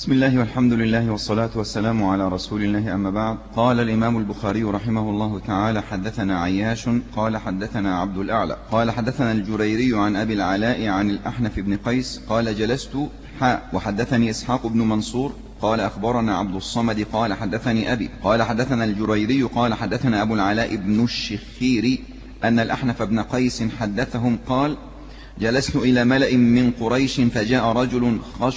بسم الله والحمد لله والصلاة والسلام على رسول الله، أما بعد. قال الإمام البخاري رحمه الله تعالى: حدثنا عياش قال حدثنا عبد الأعلى قال حدثنا الجريري عن أبي العلاء عن الأحنف بن قيس قال: جلست وحدثني إسحاق بن منصور قال: أخبرنا عبد الصمد قال: حدثني أبي قال: حدثنا الجريري قال: حدثنا أبو العلاء بن الشخير أن الأحنف بن قيس حدثهم قال: جلست إلى ملأ من قريش فجاء رجل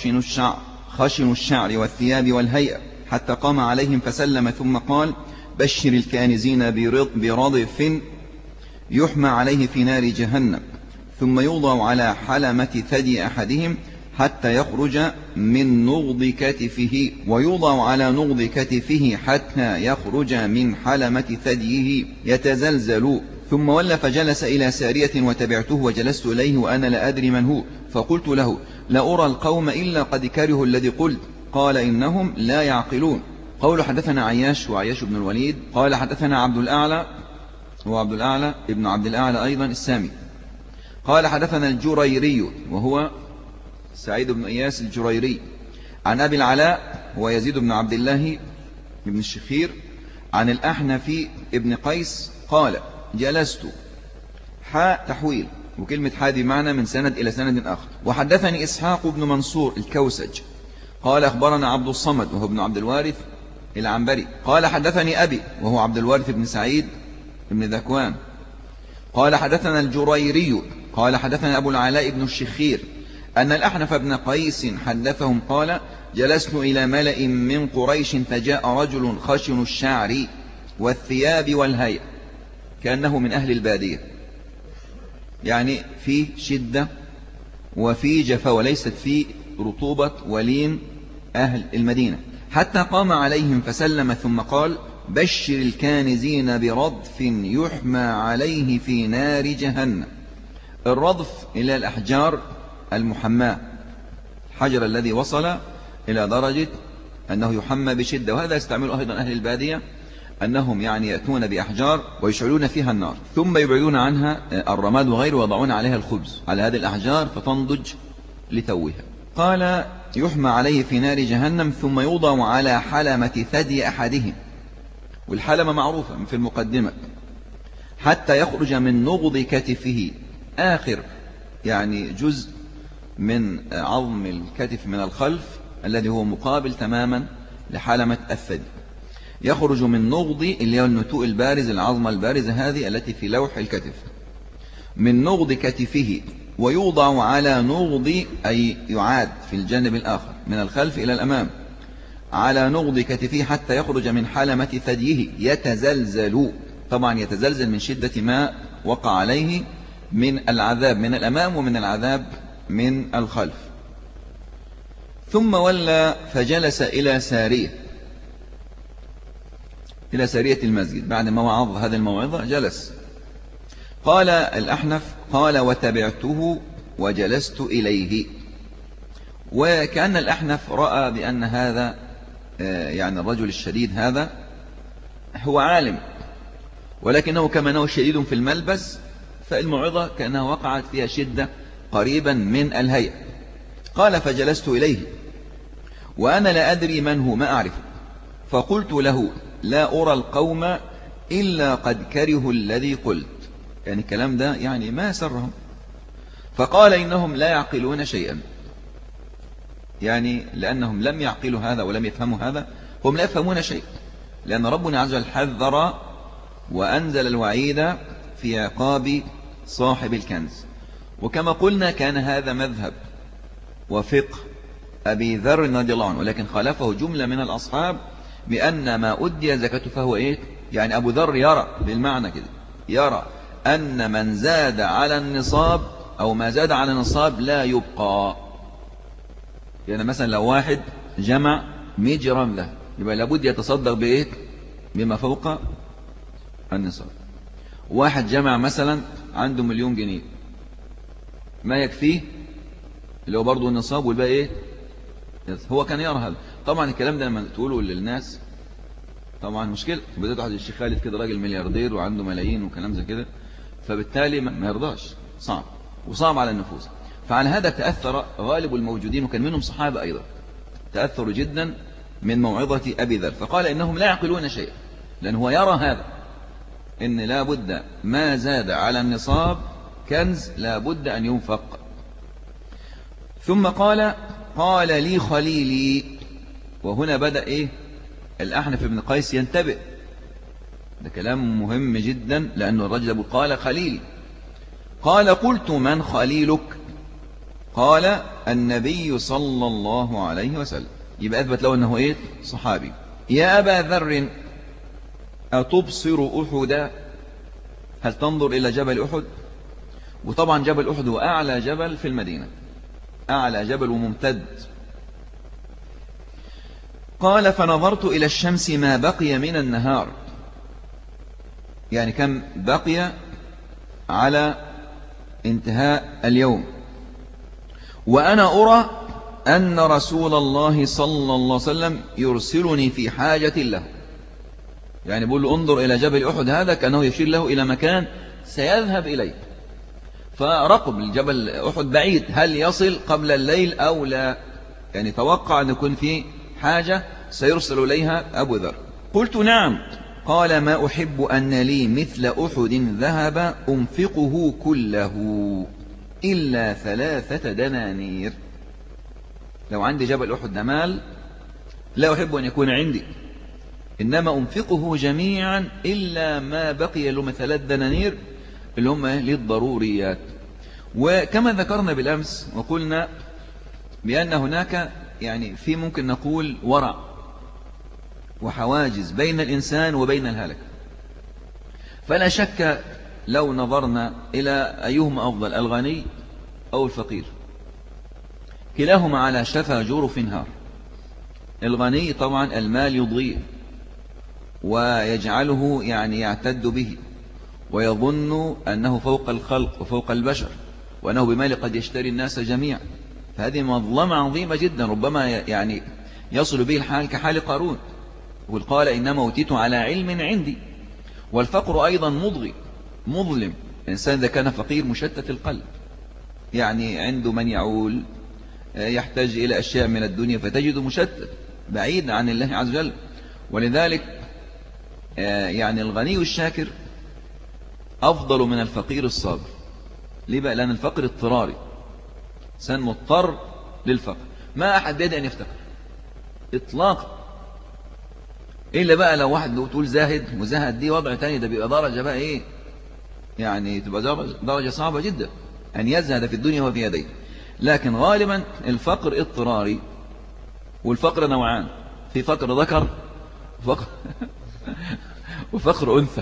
خشن الشعر والثياب والهيئة حتى قام عليهم فسلم ثم قال: بشر الكانزين برضف يحمى عليه في نار جهنم، ثم يوضع على حلمة ثدي أحدهم حتى يخرج من نغض كتفه، ويوضع على نغض كتفه حتى يخرج من حلمة ثديه يتزلزل. ثم ولى فجلس إلى سارية وتبعته وجلست إليه وأنا لا أدري من هو، فقلت له: لا أرى القوم إلا قد كرهوا الذي قلت. قال: إنهم لا يعقلون. قول حدثنا عياش وعياش بن الوليد قال: حدثنا عبد الأعلى هو عبد الأعلى ابن عبد الأعلى أيضا السامي قال: حدثنا الجريري وهو سعيد بن إياس الجريري عن أبي العلاء ويزيد بن عبد الله بن الشخير عن الأحنف ابن قيس قال: جلست حاء تحويل، وكلمة حاء دي معنى من سند إلى سند آخر. وحدثني إسحاق بن منصور الكوسج قال: أخبرنا عبد الصمد وهو ابن عبد الوارث العنبري قال: حدثني أبي وهو عبد الوارث بن سعيد بن ذكوان قال: حدثنا الجريري قال: حدثنا أبو العلاء بن الشخير أن الأحنف بن قيس حدثهم قال: جلست إلى ملأ من قريش فجاء رجل خشن الشعر والثياب والهيئة، كأنه من أهل البادية، يعني في شدة وفي جفا وليست في رطوبة ولين أهل المدينة، حتى قام عليهم فسلم ثم قال: بشر الكانزين برضف يحمى عليه في نار جهنم. الرضف إلى الأحجار المحماة، الحجر الذي وصل إلى درجة أنه يحمى بشدة، وهذا يستعمله أيضا أهل البادية، أنهم يعني يأتون بأحجار ويشعلون فيها النار ثم يبعدون عنها الرماد وغيره ويضعون عليها الخبز على هذه الأحجار فتنضج لتوها. قال: يحمى عليه في نار جهنم ثم يوضع على حلمة ثدي أحدهم، والحلمة معروفة في المقدمة، حتى يخرج من نغض كتفه، آخر يعني جزء من عظم الكتف من الخلف الذي هو مقابل تماما لحلمة الثدي، يخرج من نغض اللي هو النتوء البارز، العظمة البارزة هذه التي في لوح الكتف، من نغض كتفه، ويوضع على نغض أي يعاد في الجانب الآخر من الخلف إلى الأمام على نغض كتفه حتى يخرج من حلمة ثديه يتزلزل، طبعا يتزلزل من شدة ما وقع عليه من العذاب من الأمام ومن العذاب من الخلف. ثم ولى فجلس إلى سارية المسجد بعد ما وعظ هذه الموعظة جلس. قال الأحنف قال: وتبعته وجلست إليه، وكأن الأحنف رأى بأن هذا يعني الرجل الشديد هذا هو عالم، ولكنه كما أنه شديد في الملبس فالموعظة كأنها وقعت فيها شدة قريبا من الهيئة. قال: فجلست إليه وأنا لا أدري من هو، ما أعرفه، فقلت له: لا أرى القوم إلا قد كرهوا الذي قلت، يعني الكلام ده يعني ما سرهم. فقال: إنهم لا يعقلون شيئا، يعني لأنهم لم يعقلوا هذا ولم يفهموا هذا، هم لا يفهمون شيء، لأن ربنا عز وجل حذر وأنزل الوعيد في عقاب صاحب الكنز. وكما قلنا كان هذا مذهب وفقه أبي ذر رضي الله عنه، ولكن خالفه جملة من الأصحاب بأن ما أدي زكاته فهو إيه؟ يعني أبو ذر يرى بالمعنى كده، يرى أن من زاد على النصاب أو ما زاد على النصاب لا يبقى. يعني مثلا لو واحد جمع 100 جرام ذهب يبقى لابد يتصدق بإيه؟ بما فوق النصاب. واحد جمع مثلا عنده 1,000,000 جنيه ما يكفيه اللي هو برضه النصاب والباقي إيه؟ هو كان يرى هذا. طبعا الكلام ده لما تقوله للناس طبعا مشكلة، بدأت واحد الشيخ خالد كده راجل ملياردير وعنده ملايين وكلام زي كده، فبالتالي ما يرضاش، صعب وصعب على النفوس. فعلى هذا تأثر غالب الموجودين وكان منهم صحابة أيضا، تأثر جدا من موعظة أبي ذر، فقال إنهم لا يعقلون شيئا، لأنه هو يرى هذا، إن لا بد ما زاد على النصاب كنز لا بد أن ينفق. ثم قال لي خليلي، وهنا بدأ إيه الأحنف بن قيس ينتبه، ده كلام مهم جدا، لأنه الرجل قال خليلي. قال قلت من خليلك؟ قال النبي صلى الله عليه وسلم، يبقى أثبت له أنه إيه صحابي. يا أبا ذر أتبصر أحدا؟ هل تنظر إلى جبل أحد؟ وطبعا جبل أحد هو أعلى جبل في المدينة، أعلى جبل وممتد. قال فنظرت إلى الشمس ما بقي من النهار، يعني كم بقي على انتهاء اليوم، وأنا أرى أن رسول الله صلى الله عليه وسلم يرسلني في حاجة له، يعني بقول له انظر إلى جبل أحد، هذا كأنه يشير له إلى مكان سيذهب إليه. فرقب الجبل أحد بعيد، هل يصل قبل الليل أو لا؟ يعني توقع أن يكون في حاجة سيرسل إليها أبو ذر. قلت نعم. قال ما أحب أن لي مثل أحد ذهب أنفقه كله إلا 3 دنانير. لو عندي جبل أحد مال لا أحب أن يكون عندي، إنما أنفقه جميعا إلا ما بقي له 3 دنانير اللي هم للضروريات. وكما ذكرنا بالأمس وقلنا بأن هناك يعني في ممكن نقول ورع وحواجز بين الإنسان وبين الهلك. فلا شك لو نظرنا إلى أيهما أفضل، الغني أو الفقير، كلاهما على شفا جرف نهار. الغني طبعا المال يضيء ويجعله يعني يعتد به ويظن أنه فوق الخلق وفوق البشر، وأنه بمال قد يشتري الناس جميعا، فهذه مظلمة عظيمة جدا، ربما يعني يصل به الحال كحال قارون، وقال إنما أوتيت على علم عندي. والفقر أيضا مضغي مظلم، الإنسان إذا كان فقير مشتت القلب، يعني عنده من يعول، يحتاج إلى أشياء من الدنيا فتجد مشتت بعيد عن الله عز وجل. ولذلك يعني الغني الشاكر أفضل من الفقير الصابر. ليه بقى؟ لأن الفقر اضطراري، إنسان مضطر للفقر، ما أحد بيد أن يفتقر إطلاقا، إلا بقى لو واحد لو تقول زاهد، وزاهد دي وضع تاني، ده بيبقى درجة بقى إيه، يعني تبقى درجة صعبة جدا أن يزهد في الدنيا وفي يديه. لكن غالبا الفقر اضطراري، والفقر نوعان، في فقر ذكر وفقر أنثى.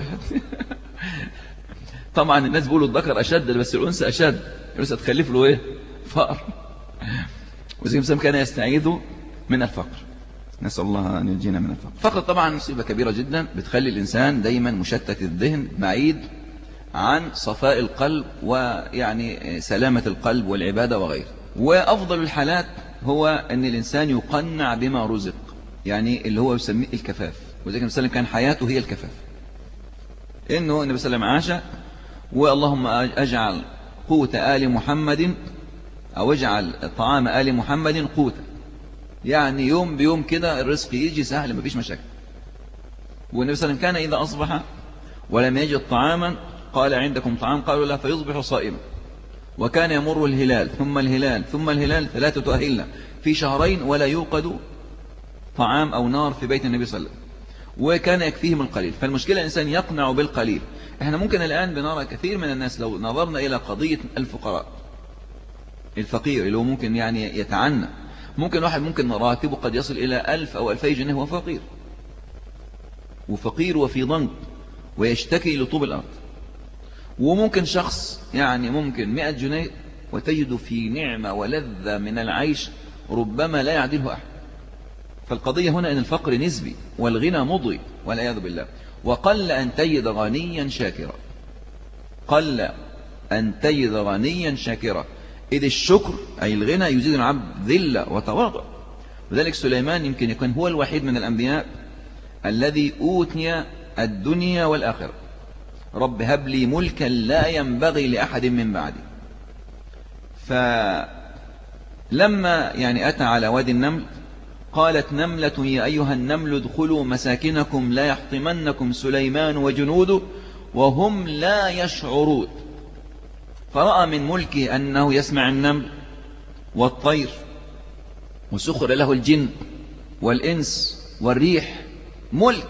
طبعا الناس بيقولوا الذكر أشد، بس الأنثى أشد، الأنثى تخلف له إيه؟ فقر. وزي ما كان يستعيذ من الفقر، نسأل الله أن ينجينا من الفقر. الفقر طبعا مصيبة كبيرة جدا، بتخلي الإنسان دايما مشتت الذهن، بعيد عن صفاء القلب ويعني سلامة القلب والعبادة وغيره. وأفضل الحالات هو أن الإنسان يقنع بما رزق، يعني اللي هو يسميه الكفاف. وذلك النبي صلى الله عليه وسلم كان حياته هي الكفاف، إنه النبي صلى الله عليه وسلم عاش واللهم أجعل قوت آل محمد، أو اجعل طعام آل محمد قوتا، يعني يوم بيوم كده الرزق يجي سهل، مفيش مشاكل. والنبي صلى الله عليه وسلم كان إذا أصبح ولم يجد طعاما قال عندكم طعام؟ قالوا لا، فيصبح صائما. وكان يمر الهلال ثم الهلال ثم الهلال 3 أهلة في شهرين ولا يوقد طعام أو نار في بيت النبي صلى الله عليه وسلم، وكان يكفيهم القليل. فالمشكلة الإنسان يقنع بالقليل. احنا ممكن الآن بنرى كثير من الناس لو نظرنا إلى قضية الفقراء، الفقير اللي هو ممكن يعني يتعنى، ممكن واحد ممكن راتبه قد يصل إلى 1000 أو 2000 جنيه وهو فقير، وفقير وفي ضنك ويشتكي لطوب الأرض. وممكن شخص يعني ممكن 100 جنيه وتجد في نعمة ولذة من العيش ربما لا يعدله أحد. فالقضية هنا أن الفقر نسبي والغنى مضي والعياذ بالله. وقل أن تجد غنيا شاكرا، قل أن تجد غنيا شاكرا، إذ الشكر أي الغنى يزيد العبد ذلة وتواضع. وذلك سليمان يمكن يكون هو الوحيد من الأنبياء الذي أوتي الدنيا والآخرة. رب هب لي ملكا لا ينبغي لأحد من بعدي. فلما يعني أتى على وادي النمل قالت نملة يا أيها النمل ادخلوا مساكنكم لا يحطمنكم سليمان وجنوده وهم لا يشعرون. فرأى من ملكه أنه يسمع النمل والطير، وسخر له الجن والإنس والريح، ملك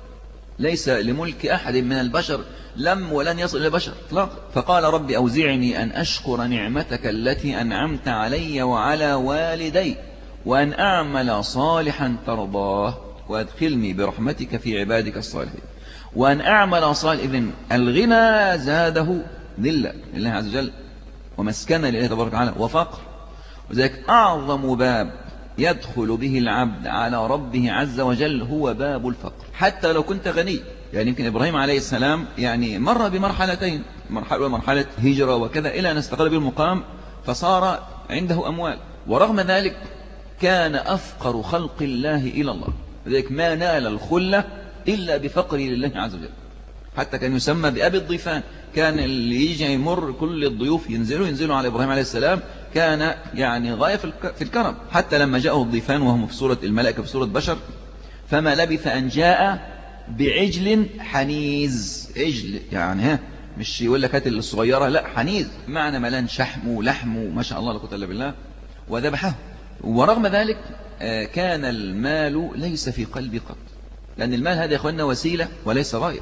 ليس لملك أحد من البشر لم ولن يصل إلى البشر اطلاقا. فقال رب أوزعني أن أشكر نعمتك التي أنعمت علي وعلى والدي وأن أعمل صالحا ترضاه وأدخلني برحمتك في عبادك الصالحين. وأن أعمل صالحا، إذن الغنى زاده ذلة لله عز وجل ومسكنة لله تبارك وتعالى وفقر. وذلك أعظم باب يدخل به العبد على ربه عز وجل هو باب الفقر، حتى لو كنت غني. يعني يمكن إبراهيم عليه السلام يعني مر بمرحلتين، مرحلة هجرة وكذا إلى أن استقر بالمقام فصار عنده أموال، ورغم ذلك كان أفقر خلق الله إلى الله. لذلك ما نال الخلة إلا بفقره لله عز وجل، حتى كان يسمى بأبي الضيفان. كان اللي يجي يمر كل الضيوف ينزلوا على إبراهيم عليه السلام، كان يعني غاية في الكرم. حتى لما جاءه الضيفان وهم في صورة الملائكة في صورة بشر، فما لبث أن جاء بعجل حنيز. عجل يعني مش يقول لك هات الصغيرة، لا حنيز معنى ملان شحمه ولحمه ما شاء الله لا قوة إلا بالله، وذبحه. ورغم ذلك كان المال ليس في قلبي قط، لأن المال هذا يا أخوانا وسيلة وليس غاية.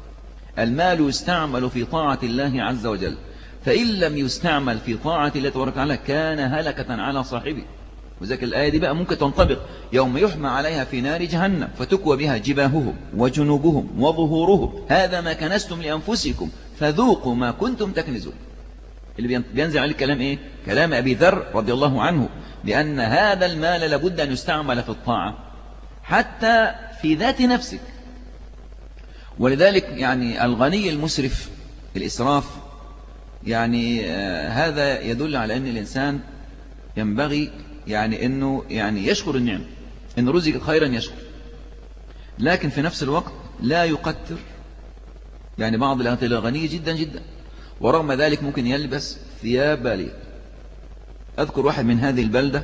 المال يستعمل في طاعة الله عز وجل، فإن لم يستعمل في طاعة الله تبارك وتعالى كان هلكة على صاحبه. وذلك الآية دي بقى ممكن تنطبق يوم يحمى عليها في نار جهنم فتكوى بها جباههم وجنوبهم وظهورهم هذا ما كنستم لأنفسكم فذوقوا ما كنتم تكنزون. اللي بينزل عليه الكلام إيه؟ كلام أبي ذر رضي الله عنه، لأن هذا المال لابد أن يستعمل في الطاعة حتى في ذات نفسك. ولذلك يعني الغني المسرف الإسراف يعني هذا يدل على أن الإنسان ينبغي يعني أنه يعني يشكر النعمة، أن رزق خيرا يشكر، لكن في نفس الوقت لا يقتر. يعني بعض الأغنياء غني جدا جدا ورغم ذلك ممكن يلبس ثياب بالية. أذكر واحد من هذه البلدة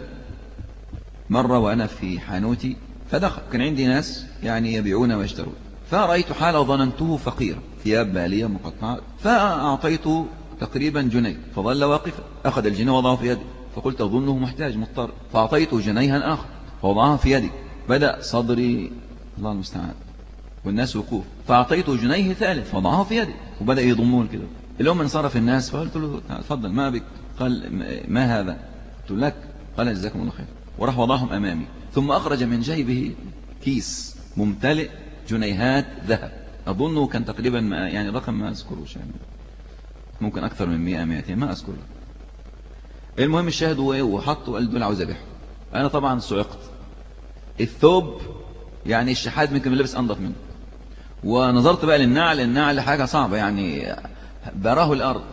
مرة وأنا في حانوتي فدخل، كان عندي ناس يعني يبيعون ويشترون، فرأيت حالة ظننته فقير، ثياب بالية مقطعة، فأعطيته تقريبا جنيه، فظل واقفا، أخذ الجنيه وضعه في يدي، فقلت أظنه محتاج مضطر، فأعطيته جنيها آخر فوضعها في يدي، بدأ صدري الله المستعان والناس وقوف، فأعطيته جنيه ثالث فوضعه في يدي وبدأ يضمون كده. اليوم انصرف الناس فقلت له تفضل ما بك؟ قال ما هذا؟ قلت لك. قال جزاكم الله خير، وراح وضعهم أمامي، ثم أخرج من جيبه كيس ممتلئ جنيهات ذهب، أظنه كان تقريبا يعني رقم ما أذكروش، يعني ممكن أكثر من 100 ما أذكر. المهم الشاهد هو إيه، وحطه وقال دول عاوز أبيعهم. أنا طبعا صعقت. الثوب يعني الشحات ممكن لبس أنظف منه، ونظرت بقى للنعل، النعل حاجة صعبة يعني براه الأرض،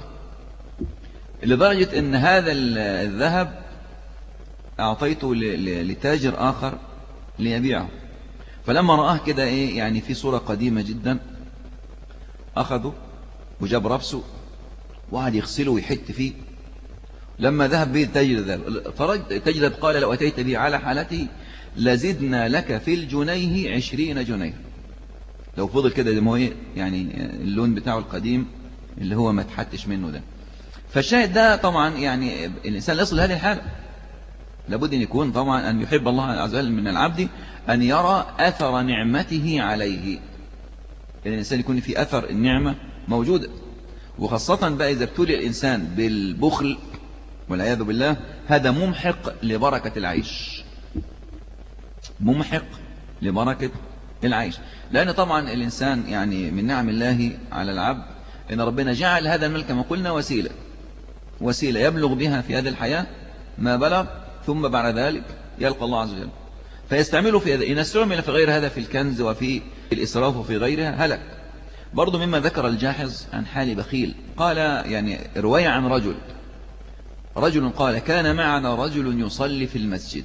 لدرجة أن هذا الذهب أعطيته لتاجر آخر ليبيعه، فلما رآه كده إيه يعني في صورة قديمة جدا أخذه وجاب ربسه وقعد يغسله ويحت فيه. لما ذهب به التاجر قال لو أتيت به على حالته لزدنا لك في الجنيه 20 جنيه. لو فضل كده زي ما هو يعني اللون بتاعه القديم اللي هو ما تحتش منه ده. فالشاهد ده طبعا يعني الإنسان يصل لهذه الحالة لابد أن يكون طبعا أن يحب الله عز وجل من العبد أن يرى أثر نعمته عليه. الإنسان يكون في أثر النعمة موجودة، وخاصة بقى إذا ابتلي الإنسان بالبخل والعياذ بالله، هذا ممحق لبركة العيش، ممحق لبركة العيش. لأن طبعا الإنسان يعني من نعم الله على العبد إن ربنا جعل هذا الملك كما قلنا وسيلة يبلغ بها في هذه الحياة ما بلغ، ثم بعد ذلك يلقى الله عز وجل فيستعمله في هذا. إن استعمل في غير هذا في الكنز وفي الإسراف وفي غيرها هلك. برضو مما ذكر الجاحظ عن حال بخيل قال يعني رواية عن رجل قال كان معنا رجل يصلي في المسجد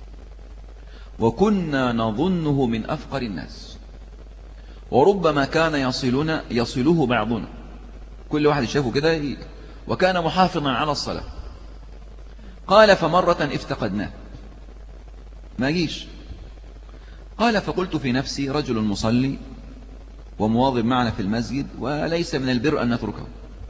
وكنا نظنه من أفقر الناس، وربما كان يصله بعضنا، كل واحد شافه كده، وكان محافظا على الصلاة. قال فمرة افتقدناه ما جيش، قال فقلت في نفسي رجل مصلي ومواظب معنا في المسجد وليس من البر أن نتركه،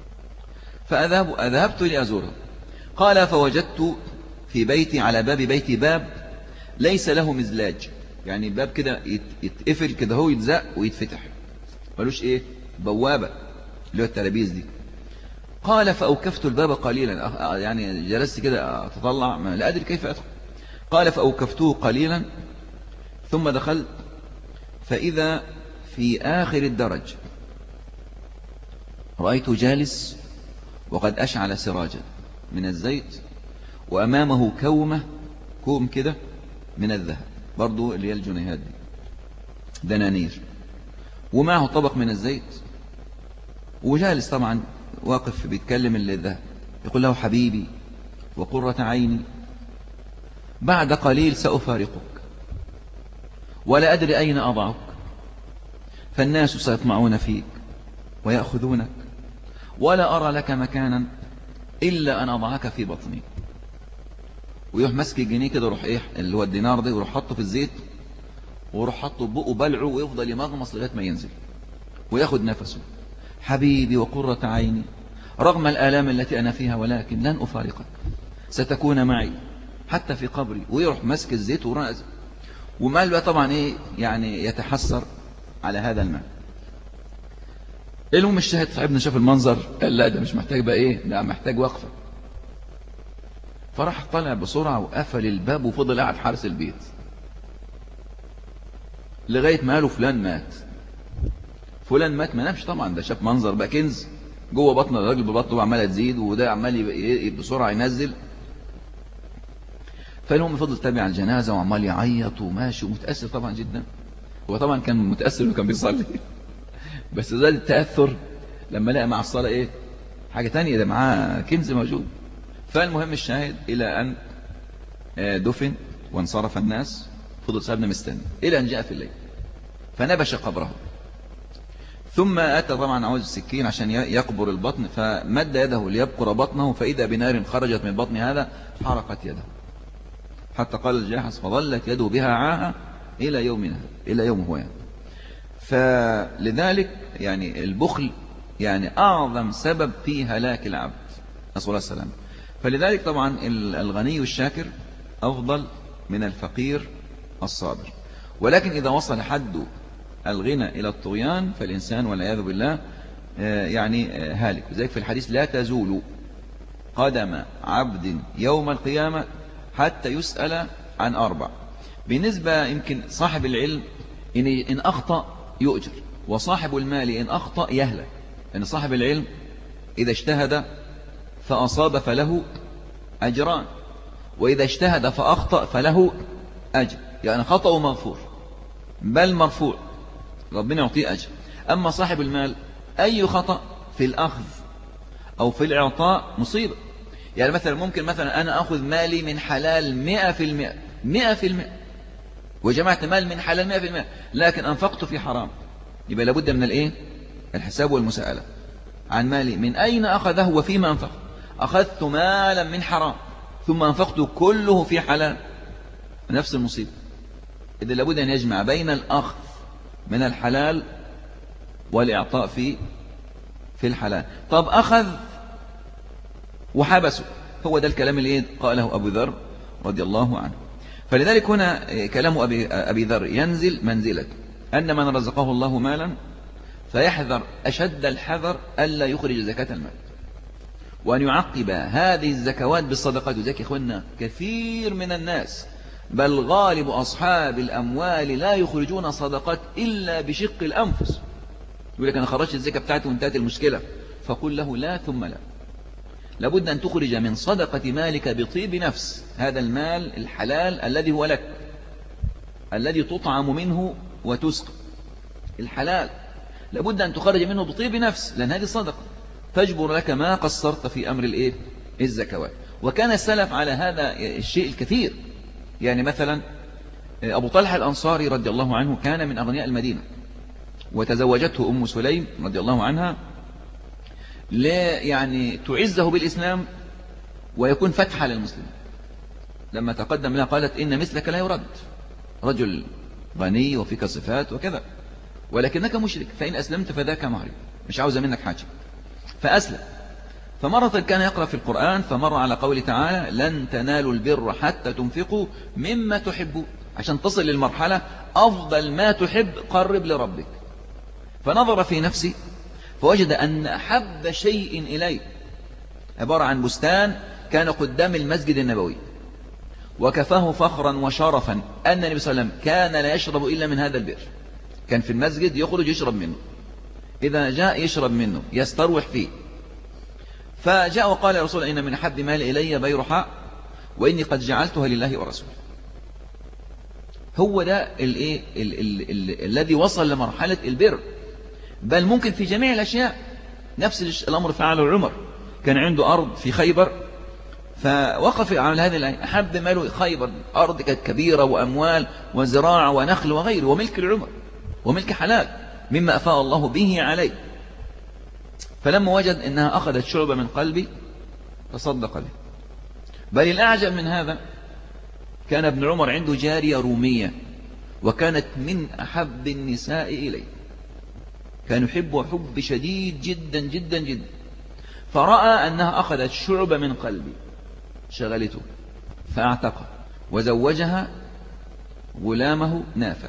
فأذهبت لأزوره. قال فوجدت في بيتي على باب بيتي باب ليس له مزلاج، يعني باب كده يتقفل كده هو يتزق ويتفتح، ملوش ايه بوابة اللي هو التلابيز دي. قال فأوكفت الباب قليلا، يعني جلست كده أتطلع لا أدري كيف أدخل. قال فأوكفته قليلا ثم دخلت، فإذا في آخر الدرج رأيته جالس وقد أشعل سراجا من الزيت، وأمامه كوم كده من الذهب، برضو اللي هي الجنيهات دي دنانير، ومعه طبق من الزيت، وجالس طبعا واقف بيتكلم اللي الذهب، يقول له حبيبي وقرة عيني، بعد قليل سأفارقك ولا أدري أين أضعك، فالناس سيطمعون فيك ويأخذونك، ولا أرى لك مكانا إلا أن أضعك في بطني. ويروح مسك الجنيه كده، يروح إيه اللي هو الدينار ده، ويروح حطه في الزيت، ويروح حطه ببقه بلعه، ويفضل يمغمص لغاية ما ينزل وياخد نفسه. حبيبي وقرة عيني، رغم الآلام التي أنا فيها ولكن لن أفارقك، ستكون معي حتى في قبري. ويروح مسك الزيت ورأس، ومال بقى طبعا إيه يعني يتحسر على هذا المال. المهم الشاهد صاحبنا شاف المنظر قال لا ده مش محتاج بقى إيه، ده محتاج وقفة. فراح طلع بسرعة وقفل الباب وفضل قاعد حارس البيت لغاية ما قالوا فلان مات. فلان مات ما نامش طبعا، ده شاف منظر بقى كنز جوه بطن الراجل، ببطنه عماله تزيد، وده عمال بسرعة ينزل. فالمهم فضل تابع الجنازة وعمال يعيط وماشي ومتأثر طبعا جدا. هو طبعا كان متأثر وكان بيصلي بس زاد التأثر لما لقى مع الصلاة ايه حاجة تانية، ده معاه كنز موجود. فالمهم الشاهد إلى أن دفن وانصرف الناس، فضل صاحبنا مستني إلى أن جاء في الليل فنبش قبره، ثم أتى طبعا عاوز السكين عشان يقبر البطن، فمد يده ليبقر بطنه، فإذا بنار خرجت من بطن هذا حرقت يده، حتى قال الجاحظ فظلت يده بها عاهة إلى يومنا، إلى يوم هو يعني. فلذلك يعني البخل يعني أعظم سبب في هلاك العبد، نسأل الله السلامة. فلذلك طبعا الغني الشاكر أفضل من الفقير الصابر. ولكن إذا وصل حد الغنى إلى الطغيان فالإنسان والعياذ بالله يعني هالك. لذلك في الحديث لا تزول قدم عبد يوم القيامة حتى يسأل عن 4. بالنسبة يمكن صاحب العلم إن أخطأ يؤجر، وصاحب المال إن أخطأ يهلك. لأن صاحب العلم إذا اجتهد فأصاب فله أجران، وإذا اجتهد فأخطأ فله أجر، يعني خطأ مغفور بل مرفوع، ربنا يعطيه أجر. أما صاحب المال أي خطأ في الأخذ أو في الإعطاء مصيبة. يعني مثلا ممكن مثلا أنا أخذ مالي من حلال 100%، وجمعت مال من حلال 100%، لكن أنفقت في حرام، يبقى لابد من الإيه؟ الحساب والمساءلة عن مالي من أين أخذه وفيما أنفق. أخذت مالا من حرام ثم أنفقت كله في حلال، نفس المصيبة. إذا لابد أن يجمع بين الأخذ من الحلال والإعطاء في الحلال. طب أخذ وحبسه، هو ده الكلام اللي قاله أبو ذر رضي الله عنه. فلذلك هنا كلام أبي ذر ينزل منزلة أن من رزقه الله مالا فيحذر أشد الحذر ألا يخرج زكاة المال، وأن يعقب هذه الزكوات بالصدقات. وذلك إخواننا كثير من الناس بل غالب أصحاب الأموال لا يخرجون صدقات إلا بشق الأنفس. يقول لك أنا خرجت الزكاة بتاعتي وانتهت المشكلة، فقل له لا ثم لا، لابد أن تخرج من صدقة مالك بطيب نفس. هذا المال الحلال الذي هو لك، الذي تطعم منه وتسقى، الحلال لابد أن تخرج منه بطيب نفس، لأن هذه صدقة تجبر لك ما قصرت في أمر الإيه؟ الزكوات. وكان السلف على هذا الشيء الكثير. يعني مثلا أبو طلحة الأنصاري رضي الله عنه كان من أغنياء المدينة، وتزوجته أم سليم رضي الله عنها يعني تعزه بالإسلام ويكون فتحا للمسلمين. لما تقدم لها قالت إن مثلك لا يرد، رجل غني وفيك صفات وكذا، ولكنك مشرك، فإن أسلمت فذاك مهري، مش عاوز منك حاجة. فأسلم. فمرة كان يقرأ في القرآن فمر على قول تعالى لن تنالوا البر حتى تنفقوا مما تحبون، عشان تصل للمرحلة أفضل ما تحب قرب لربك. فنظر في نفسه فوجد أن أحب شيء إليه عبارة عن بستان كان قدام المسجد النبوي، وكفاه فخرا وشرفا أن النبي صلى الله عليه وسلم كان لا يشرب إلا من هذا البئر. كان في المسجد يخرج يشرب منه، إذا جاء يشرب منه يستروح فيه. فجاء وقال يا رسول إن من أحب مال إلي بيرحاء وإني قد جعلتها لله ورسوله. هو ده الذي وصل لمرحلة البر. بل ممكن في جميع الأشياء نفس الأمر فعله عمر. كان عنده أرض في خيبر فوقف على هذه الآية، أحب ماله خيبر، أرض كانت كبيرة وأموال وزراعة ونخل وغيره، وملك العمر وملك حلال مما أفاء الله به عليه. فلما وجد أنها أخذت شعبة من قلبي تصدق به. بل الأعجب من هذا كان ابن عمر عنده جارية رومية وكانت من أحب النساء إليه، كان يحبها حب شديد جدا جدا جدا. فرأى أنها أخذت شعبة من قلبي شغلته فاعتقى وزوجها غلامه نافع.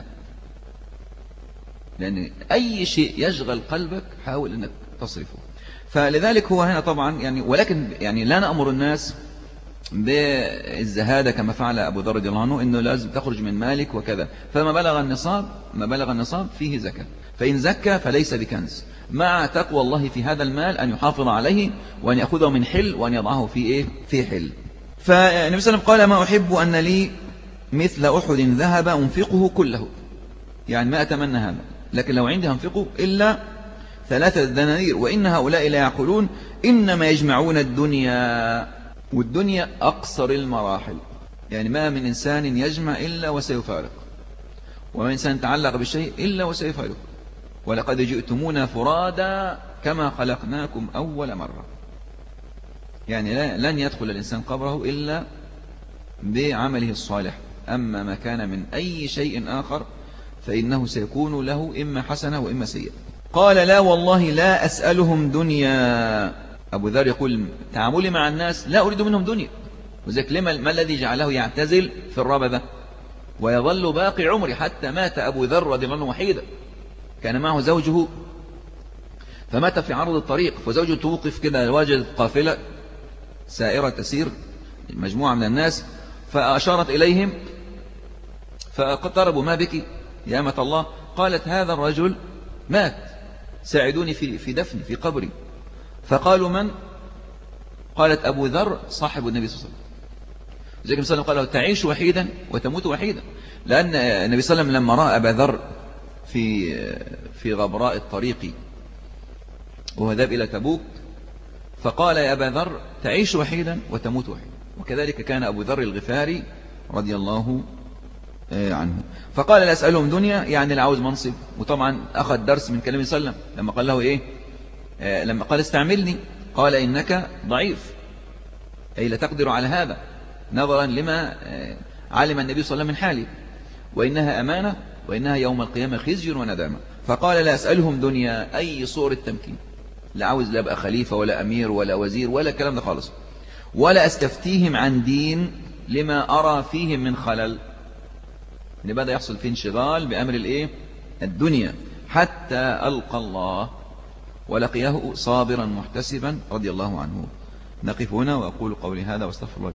لأن أي شيء يشغل قلبك حاول أنك تصرفه. فلذلك هو هنا طبعا يعني، ولكن يعني لا نأمر الناس بالزهادة كما فعل أبو ذر رضي الله عنه، إنه لازم تخرج من مالك وكذا. فما بلغ النصاب فيه زكاة، فإن زكى فليس بكنز، مع تقوى الله في هذا المال أن يحافظ عليه وأن يأخذه من حل وأن يضعه في حل. فالنبي صلى الله عليه وسلم قال ما أحب أن لي مثل أحد ذهب أنفقه كله، يعني ما أتمنى هذا، لكن لو عندي أنفقه إلا 3 دنانير، وإن هؤلاء لا يعقلون إنما يجمعون الدنيا، والدنيا أقصر المراحل. يعني ما من إنسان يجمع إلا وسيفارق، وما إنسان تعلق بالشيء إلا وسيفارق. ولقد جئتمونا فرادا كما خلقناكم أول مرة. يعني لن يدخل الإنسان قبره إلا بعمله الصالح، أما ما كان من أي شيء آخر فإنه سيكون له إما حسنة وإما سيئة. قال لا والله لا أسألهم دنيا. أبو ذر يقول تعاملي مع الناس لا أريد منهم دنيا. وذلك ما الذي جعله يعتزل في الربذة ويظل باقي عمري حتى مات أبو ذر رضي الله عنه وحيدا. كان معه زوجه فمات في عرض الطريق، فزوجه توقف كده، وجد قافلة سائرة تسير مجموعة من الناس فأشارت إليهم فاقتربوا ما بك يا أمة الله؟ قالت هذا الرجل مات، ساعدوني في دفني في قبري. فقالوا من؟ قالت أبو ذر صاحب النبي صلى الله عليه وسلم. زي كما صلى الله عليه وسلم قال تعيش وحيدا وتموت وحيدا، لأن النبي صلى الله عليه وسلم لما رأى أبا ذر في غبراء الطريق وهو ذهب إلى تبوك فقال يا أبا ذر تعيش وحيدا وتموت وحيدا. وكذلك كان أبو ذر الغفاري رضي الله عنه. فقال لا أسألهم دنيا، يعني لا عاوز منصب. وطبعا أخذ درس من كلام صلى الله عليه وسلم لما قال له إيه، لما قال استعملني قال إنك ضعيف، أي لا تقدر على هذا، نظرا لما علم النبي صلى الله عليه وسلم من حاله، وإنها أمانة وإنها يوم القيامة خزي وندامة. فقال لا أسألهم دنيا، أي صور التمكين، لا عاوز لا أبقى خليفة ولا أمير ولا وزير ولا الكلام ده خالص، ولا أستفتيهم عن دين لما أرى فيهم من خلل، إن بدأ يحصل فيه انشغال بأمر الدنيا حتى ألقى الله ولقيه صابرا محتسبا رضي الله عنه. نقف هنا وأقول قولي هذا واستغفر الله.